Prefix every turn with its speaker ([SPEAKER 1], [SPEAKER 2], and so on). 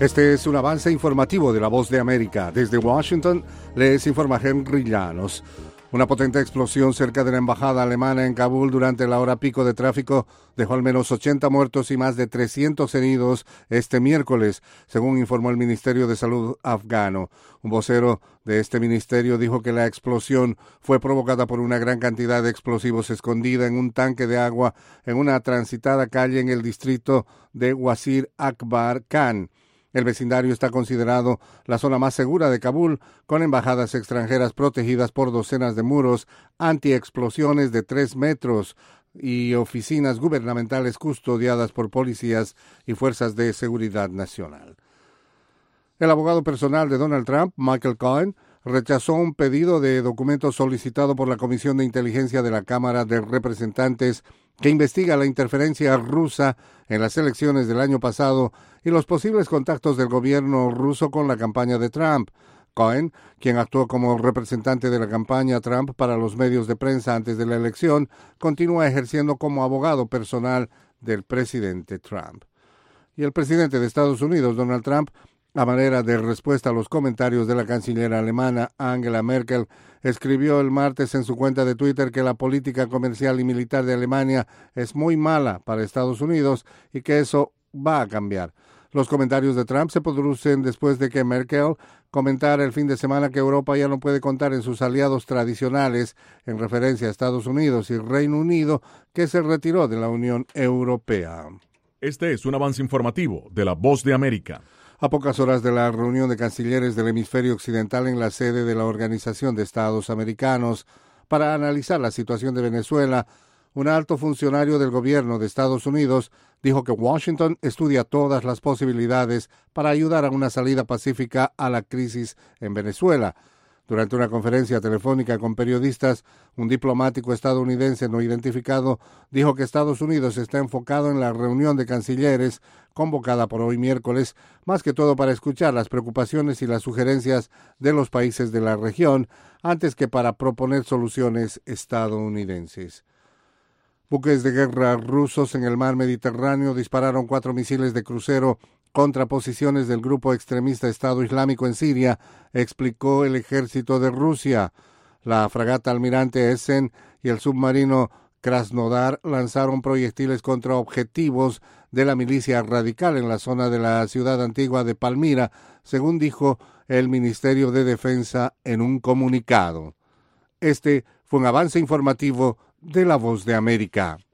[SPEAKER 1] Este es un avance informativo de La Voz de América. Desde Washington les informa Henry Llanos. Una potente explosión cerca de la embajada alemana en Kabul durante la hora pico de tráfico dejó al menos 80 muertos y más de 300 heridos este miércoles, según informó el Ministerio de Salud afgano. Un vocero de este ministerio dijo que la explosión fue provocada por una gran cantidad de explosivos escondida en un tanque de agua en una transitada calle en el distrito de Wazir Akbar Khan. El vecindario está considerado la zona más segura de Kabul, con embajadas extranjeras protegidas por docenas de muros antiexplosiones de 3 metros y oficinas gubernamentales custodiadas por policías y fuerzas de seguridad nacional. El abogado personal de Donald Trump, Michael Cohen, rechazó un pedido de documentos solicitado por la Comisión de Inteligencia de la Cámara de Representantes que investiga la interferencia rusa en las elecciones del año pasado y los posibles contactos del gobierno ruso con la campaña de Trump. Cohen, quien actuó como representante de la campaña Trump para los medios de prensa antes de la elección, continúa ejerciendo como abogado personal del presidente Trump. Y el presidente de Estados Unidos, Donald Trump, a manera de respuesta a los comentarios de la canciller alemana Angela Merkel, escribió el martes en su cuenta de Twitter que la política comercial y militar de Alemania es muy mala para Estados Unidos y que eso va a cambiar. Los comentarios de Trump se producen después de que Merkel comentara el fin de semana que Europa ya no puede contar en sus aliados tradicionales en referencia a Estados Unidos y Reino Unido, que se retiró de la Unión Europea.
[SPEAKER 2] Este es un avance informativo de La Voz de América.
[SPEAKER 1] A pocas horas de la reunión de cancilleres del hemisferio occidental en la sede de la Organización de Estados Americanos para analizar la situación de Venezuela, un alto funcionario del gobierno de Estados Unidos dijo que Washington estudia todas las posibilidades para ayudar a una salida pacífica a la crisis en Venezuela. Durante una conferencia telefónica con periodistas, un diplomático estadounidense no identificado dijo que Estados Unidos está enfocado en la reunión de cancilleres convocada por hoy miércoles, más que todo para escuchar las preocupaciones y las sugerencias de los países de la región, antes que para proponer soluciones estadounidenses. Buques de guerra rusos en el mar Mediterráneo dispararon 4 misiles de crucero contra posiciones del grupo extremista Estado Islámico en Siria, explicó el ejército de Rusia. La fragata almirante Essen y el submarino Krasnodar lanzaron proyectiles contra objetivos de la milicia radical en la zona de la ciudad antigua de Palmira, según dijo el Ministerio de Defensa en un comunicado. Este fue un avance informativo de La Voz de América.